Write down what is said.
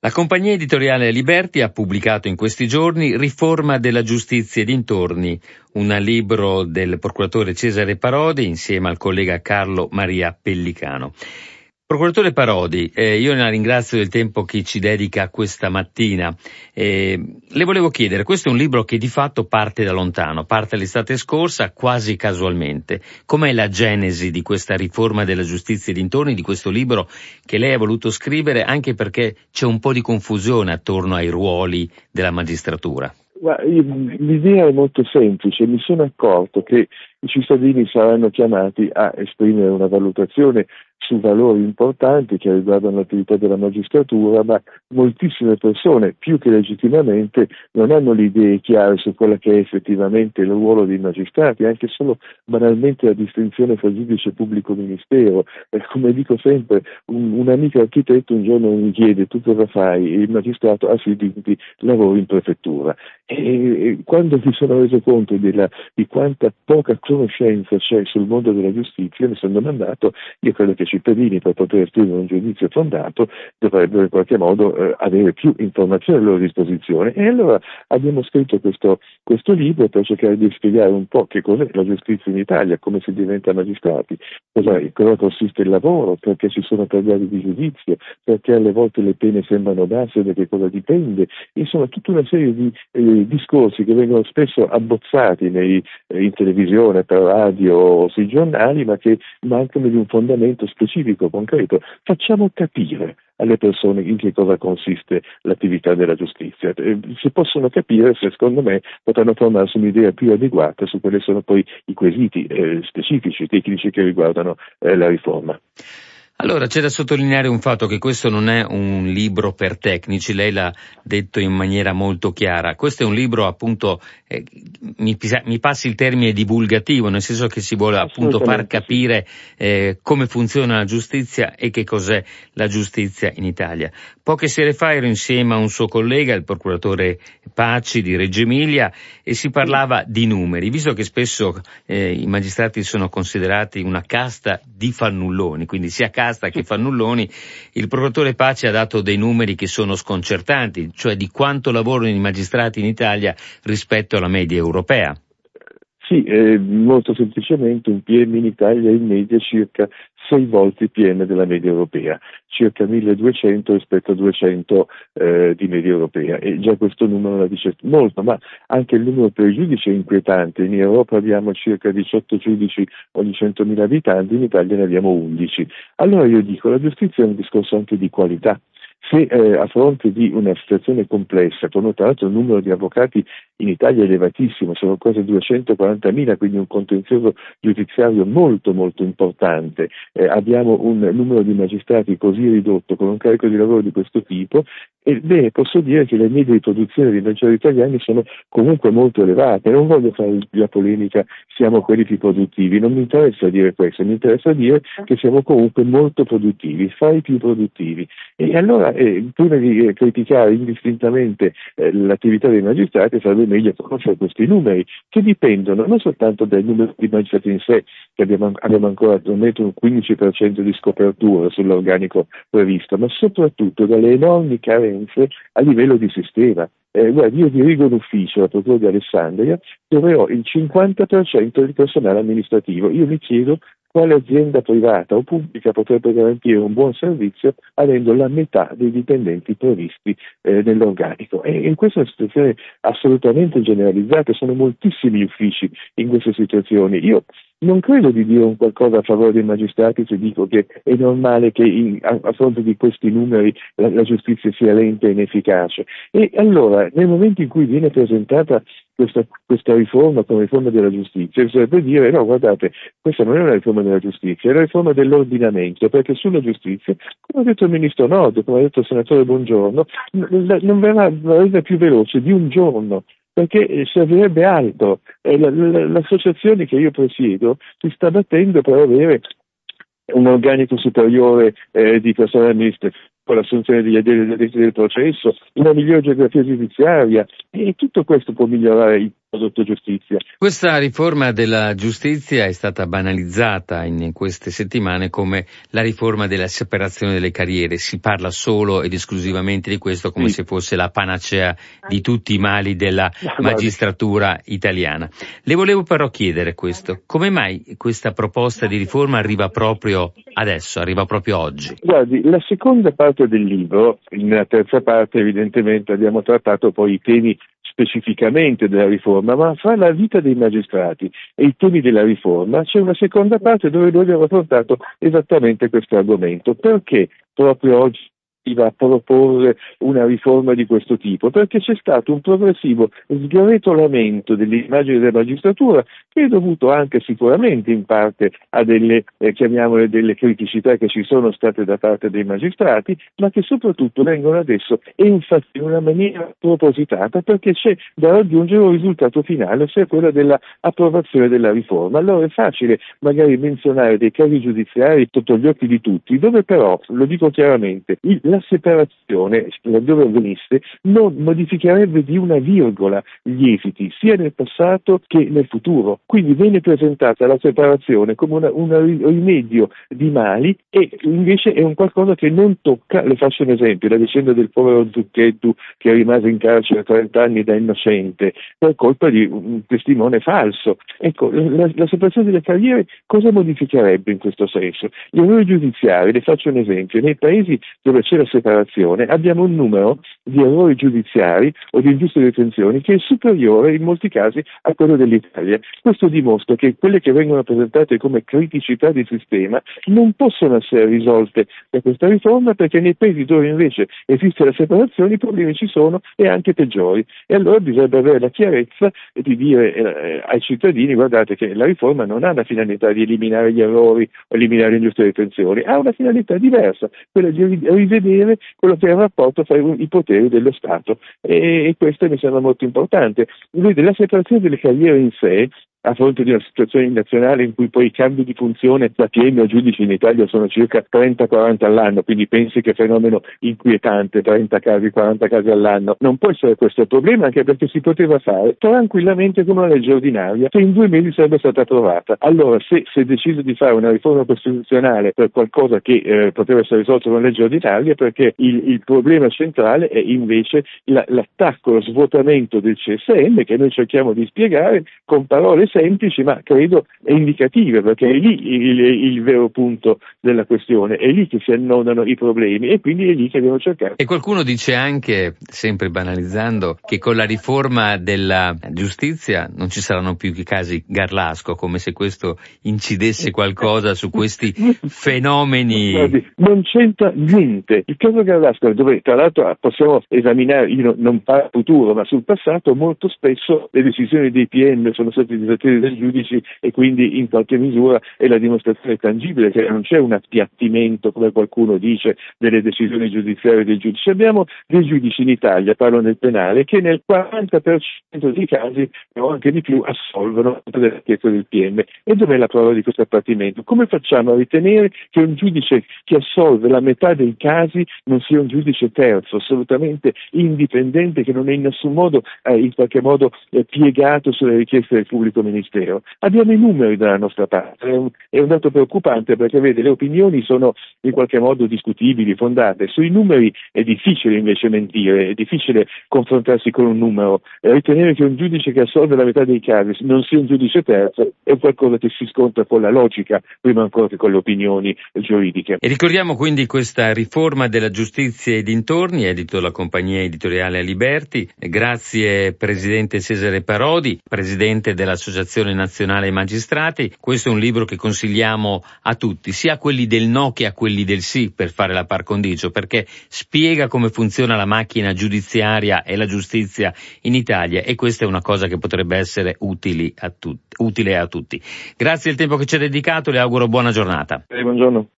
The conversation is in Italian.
La compagnia editoriale Liberty ha pubblicato in questi giorni Riforma della giustizia e dintorni, un libro del procuratore Cesare Parodi insieme al collega Carlo Maria Pellicano. Procuratore Parodi, io la ringrazio del tempo che ci dedica questa mattina. Le volevo chiedere, questo è un libro che di fatto parte da lontano, parte l'estate scorsa quasi casualmente. Com'è la genesi di questa riforma della giustizia e dintorni, di questo libro che lei ha voluto scrivere, anche perché c'è un po' di confusione attorno ai ruoli della magistratura? L'idea è molto semplice, mi sono accorto che i cittadini saranno chiamati a esprimere una valutazione su valori importanti che riguardano l'attività della magistratura, ma moltissime persone, più che legittimamente, non hanno le idee chiare su quella che è effettivamente il ruolo dei magistrati, anche solo banalmente la distinzione fra giudice e pubblico ministero. Come dico sempre, un amico architetto un giorno mi chiede: tu cosa fai? Il magistrato: sì, di lavoro in prefettura. E quando mi sono reso conto di quanta poca conoscenza c'è sul mondo della giustizia, mi sono domandato: io credo che i cittadini, per poter esprimere un giudizio fondato, dovrebbero in qualche modo avere più informazioni a loro disposizione. E allora abbiamo scritto questo libro per cercare di spiegare un po' che cos'è la giustizia in Italia, come si diventa magistrati, cosa consiste il lavoro, perché ci sono tre gradi di giudizio, perché alle volte le pene sembrano basse, da che cosa dipende. Insomma, tutta una serie di discorsi che vengono spesso abbozzati in televisione, per radio o sui giornali, ma che mancano di un fondamento specifico, concreto. Facciamo capire alle persone in che cosa consiste l'attività della giustizia. Se possono capire, secondo me, potranno formarsi un'idea più adeguata su quali sono poi i quesiti specifici, tecnici che riguardano la riforma. Allora, c'è da sottolineare un fatto, che questo non è un libro per tecnici, lei l'ha detto in maniera molto chiara. Questo è un libro, appunto, mi passi il termine divulgativo, nel senso che si vuole appunto far capire come funziona la giustizia e che cos'è la giustizia in Italia. Poche sere fa ero insieme a un suo collega, il procuratore Paci di Reggio Emilia, e si parlava di numeri, visto che spesso i magistrati sono considerati una casta di fannulloni, quindi sia casta che fannulloni. Il procuratore Paci ha dato dei numeri che sono sconcertanti, cioè di quanto lavorano i magistrati in Italia rispetto alla media europea. Sì, molto semplicemente un PM in Italia è in media circa 6 volte il PM della media europea, circa 1200 rispetto a 200 di media europea, e già questo numero la dice molto, ma anche il numero per i giudici è inquietante. In Europa abbiamo circa 18 giudici ogni 100.000 abitanti, in Italia ne abbiamo 11. Allora io dico, la giustizia è un discorso anche di qualità. Se a fronte di una situazione complessa, con tra l'altro il numero di avvocati in Italia è elevatissimo, sono quasi 240.000, quindi un contenzioso giudiziario molto molto importante, abbiamo un numero di magistrati così ridotto, con un carico di lavoro di questo tipo, e posso dire che le medie di produzione dei magistrati italiani sono comunque molto elevate. Non voglio fare la polemica siamo quelli più produttivi, non mi interessa dire questo, mi interessa dire che siamo comunque molto produttivi, fra i più produttivi. E allora, prima di criticare indistintamente l'attività dei magistrati, sarebbe meglio conoscere questi numeri, che dipendono non soltanto dai numeri di magistrati in sé, che abbiamo ancora attualmente un 15% di scopertura sull'organico previsto, ma soprattutto dalle enormi carenze a livello di sistema. Guardi, io dirigo un ufficio, la Procura di Alessandria, dove ho il 50% di personale amministrativo. Io mi chiedo quale azienda privata o pubblica potrebbe garantire un buon servizio avendo la metà dei dipendenti previsti nell'organico. E in questa situazione assolutamente generalizzata, sono moltissimi uffici in queste situazioni. Io non credo di dire un qualcosa a favore dei magistrati se dico che è normale che a fronte di questi numeri la giustizia sia lenta e inefficace. E allora, nel momento in cui viene presentata questa riforma come riforma della giustizia, bisognerebbe dire: no, guardate, questa non è una riforma della giustizia, è una riforma dell'ordinamento, perché sulla giustizia, come ha detto il ministro Nordio, come ha detto il senatore Bongiorno, non verrà una resa più veloce di un giorno, perché servirebbe altro. L'associazione che io presiedo si sta battendo per avere un organico superiore di personale amministrativo. con l'assunzione degli addetti del processo, una migliore geografia giudiziaria, e tutto questo può migliorare il prodotto giustizia. Questa riforma della giustizia è stata banalizzata in queste settimane come la riforma della separazione delle carriere. Si parla solo ed esclusivamente di questo come se fosse la panacea di tutti i mali della magistratura italiana. Le volevo però chiedere questo: come mai questa proposta di riforma arriva proprio adesso, arriva proprio oggi? Guardi, la seconda parte del libro, nella terza parte evidentemente abbiamo trattato poi i temi specificamente della riforma, ma fra la vita dei magistrati e i temi della riforma c'è una seconda parte dove noi abbiamo affrontato esattamente questo argomento. Perché proprio oggi va a proporre una riforma di questo tipo? Perché c'è stato un progressivo sgretolamento dell'immagine della magistratura, che è dovuto anche sicuramente in parte a delle, chiamiamole, delle criticità che ci sono state da parte dei magistrati, ma che soprattutto vengono adesso enfatizzate in una maniera propositata, perché c'è da raggiungere un risultato finale, ossia quello dell'approvazione della riforma. Allora è facile magari menzionare dei casi giudiziari sotto gli occhi di tutti, dove però, lo dico chiaramente, la separazione, laddove avvenisse, non modificherebbe di una virgola gli esiti, sia nel passato che nel futuro. Quindi viene presentata la separazione come un rimedio di mali, e invece è un qualcosa che non tocca. Le faccio un esempio: la vicenda del povero Zucchetto, che rimase in carcere 30 anni da innocente per colpa di un testimone falso. Ecco, la separazione delle carriere cosa modificherebbe in questo senso? Gli errori giudiziari, le faccio un esempio: nei paesi dove c'è la separazione abbiamo un numero di errori giudiziari o di ingiuste detenzioni che è superiore in molti casi a quello dell'Italia. Questo dimostra che quelle che vengono presentate come criticità di sistema non possono essere risolte da questa riforma, perché nei paesi dove invece esiste la separazione i problemi ci sono, e anche peggiori. E allora bisogna avere la chiarezza di dire ai cittadini: guardate che la riforma non ha la finalità di eliminare gli errori o eliminare le ingiuste detenzioni, ha una finalità diversa, quella di rivedere quello che è il rapporto tra i poteri dello Stato, e questo mi sembra molto importante. La separazione delle carriere in sé, a fronte di una situazione nazionale in cui poi i cambi di funzione da PM a giudice in Italia sono circa 30-40 all'anno, quindi pensi che fenomeno inquietante, 30 casi, 40 casi all'anno. Non può essere questo il problema, anche perché si poteva fare tranquillamente come una legge ordinaria che in 2 mesi sarebbe stata approvata. Allora, se si è deciso di fare una riforma costituzionale per qualcosa che poteva essere risolto con una legge ordinaria, perché il problema centrale è invece l'attacco, lo svuotamento del CSM, che noi cerchiamo di spiegare con parole semplici ma credo indicative, perché è lì il vero punto della questione, è lì che si annodano i problemi, e quindi è lì che abbiamo cercato. E qualcuno dice anche, sempre banalizzando, che con la riforma della giustizia non ci saranno più i casi Garlasco, come se questo incidesse qualcosa su questi fenomeni. Guardi, non c'entra niente. Il caso Garlasco, dove tra l'altro possiamo esaminare, io non parlo futuro ma sul passato, molto spesso le decisioni dei PM sono state disattese dai giudici, e quindi in qualche misura è la dimostrazione tangibile che non c'è un appiattimento, come qualcuno dice, delle decisioni giudiziarie dei giudici. Abbiamo dei giudici in Italia, parlo nel penale, che nel 40% dei casi o anche di più assolvono delle richieste del PM. E dov'è la prova di questo appiattimento? Come facciamo a ritenere che un giudice che assolve la metà dei casi non sia un giudice terzo, assolutamente indipendente, che non è in nessun modo in qualche modo piegato sulle richieste del pubblico ministero? Abbiamo i numeri dalla nostra parte, è un dato preoccupante, perché vede, le opinioni sono in qualche modo discutibili, fondate. Sui numeri è difficile invece mentire, è difficile confrontarsi con un numero. Ritenere che un giudice che assolve la metà dei casi non sia un giudice terzo è qualcosa che si scontra con la logica prima ancora che con le opinioni giuridiche. E ricordiamo quindi questa riforma della giustizia e dintorni, edito la compagnia editoriale Aliberti. Grazie Presidente Cesare Parodi, Presidente dell'Associazione Nazionale Magistrati. Questo è un libro che consigliamo a tutti, sia a quelli del no che a quelli del sì, per fare la par condicio, perché spiega come funziona la macchina giudiziaria e la giustizia in Italia, e questa è una cosa che potrebbe essere utile a tutti. Grazie del tempo che ci ha dedicato, le auguro buona giornata. Buongiorno.